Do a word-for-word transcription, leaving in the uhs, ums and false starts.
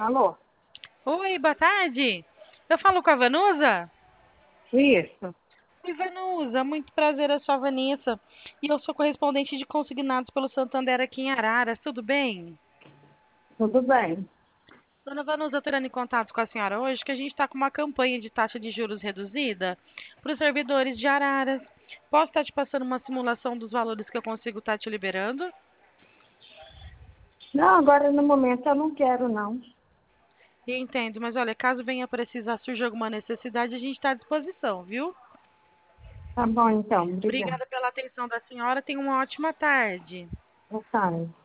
Alô? Oi, boa tarde. Eu falo com a Vanusa? Isso, Oi, Vanusa, muito prazer, eu sou a Vanessa. E eu sou correspondente de consignados pelo Santander aqui em Araras, tudo bem? tudo bem. Dona Vanusa, estou entrando em contato com a senhora hoje, que a gente está com uma campanha de taxa de juros reduzida para os servidores de Araras. Posso estar te passando uma simulação dos valores que eu consigo estar te liberando? Não, agora no momento eu não quero, não. Entendo, mas olha, caso venha precisar, surgir alguma necessidade, a gente está à disposição, viu? Tá bom, então. Obrigada. Obrigada pela atenção da senhora, tenha uma ótima tarde. Boa tarde.